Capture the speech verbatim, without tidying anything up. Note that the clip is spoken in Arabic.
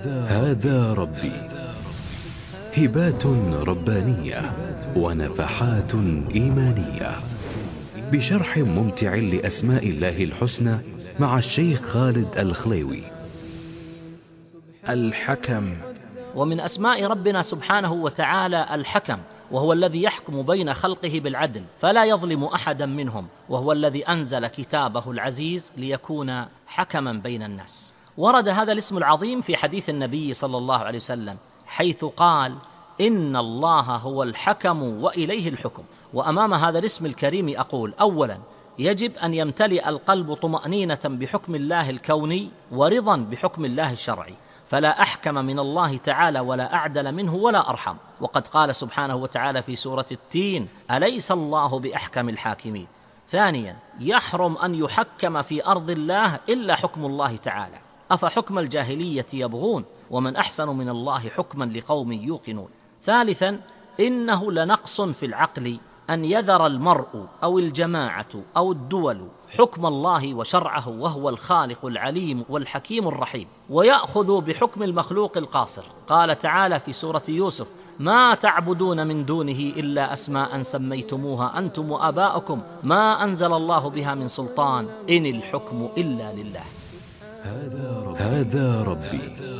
هذا ربي. هبات ربانية ونفحات إيمانية بشرح ممتع لأسماء الله الحسنى مع الشيخ خالد الخليوي. الحكم. ومن أسماء ربنا سبحانه وتعالى الحكم، وهو الذي يحكم بين خلقه بالعدل فلا يظلم أحدا منهم، وهو الذي أنزل كتابه العزيز ليكون حكما بين الناس. ورد هذا الاسم العظيم في حديث النبي صلى الله عليه وسلم حيث قال: إن الله هو الحكم وإليه الحكم. وأمام هذا الاسم الكريم أقول: أولا، يجب أن يمتلئ القلب طمأنينة بحكم الله الكوني ورضا بحكم الله الشرعي، فلا أحكم من الله تعالى ولا أعدل منه ولا أرحم. وقد قال سبحانه وتعالى في سورة التين: أليس الله بأحكم الحاكمين. ثانيا، يحرم أن يحكم في أرض الله إلا حكم الله تعالى، أفحكم الجاهلية يبغون ومن أحسن من الله حكما لقوم يوقنون. ثالثا، إنه لنقص في العقل أن يذر المرء أو الجماعة أو الدول حكم الله وشرعه وهو الخالق العليم والحكيم الرحيم، ويأخذ بحكم المخلوق القاصر. قال تعالى في سورة يوسف: ما تعبدون من دونه إلا أسماء سميتموها أنتم وآباؤكم ما أنزل الله بها من سلطان إن الحكم إلا لله. هذا ربي.